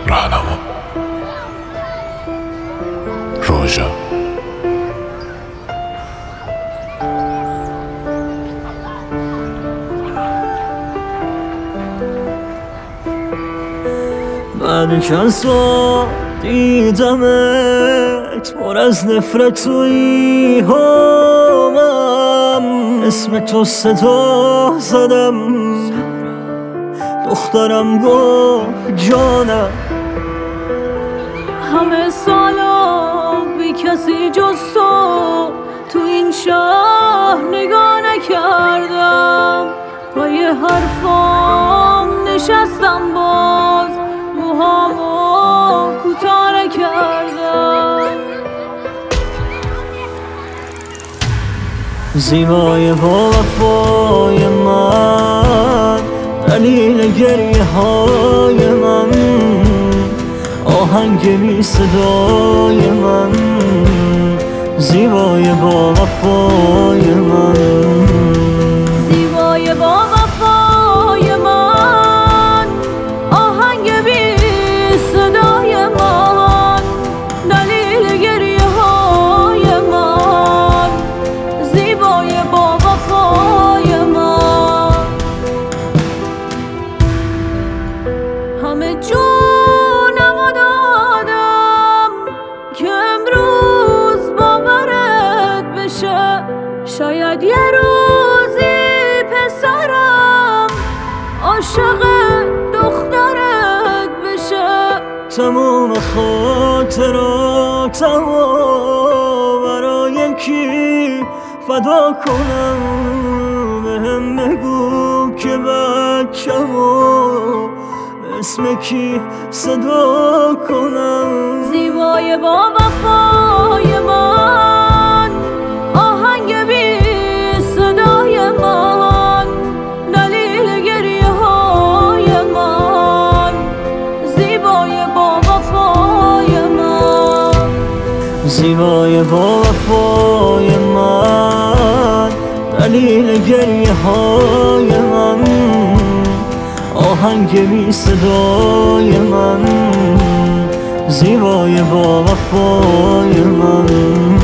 راهنما روژا. من چند سال دیدمت پر از نفرت توی همم، اسم تو صدا زدم، دخترم گفت جانم. همه سالا بی کسی جز تو این شهر نگاه نکردم، پای حرفام نشستم، باز موهامو کوتاه نکردم. زیبای با وفای من، دلیل گریه های من، آهنگ بی صدای من، زیبای با وفای من، زیبای با وفای من، آهنگ بی صدای من، دلیل گریه های من، زیبای با وفای من. همه جونمو دادم که امروز باورت بشه، شاید یه روزی پسرم عاشق دخترت بشه. تمام خاطراتمو برای کی فدا کنم؟ بهم بگو که بچه‌مو اسم کی صدا کنم؟ زیبای با وفای من، آهنگ بی صدای من، دلیل گریه های من، زیبای با وفای من، زیبای با وفای من، دلیل گریه های من، آهنگ بی صدای من، زیبای با وفای من.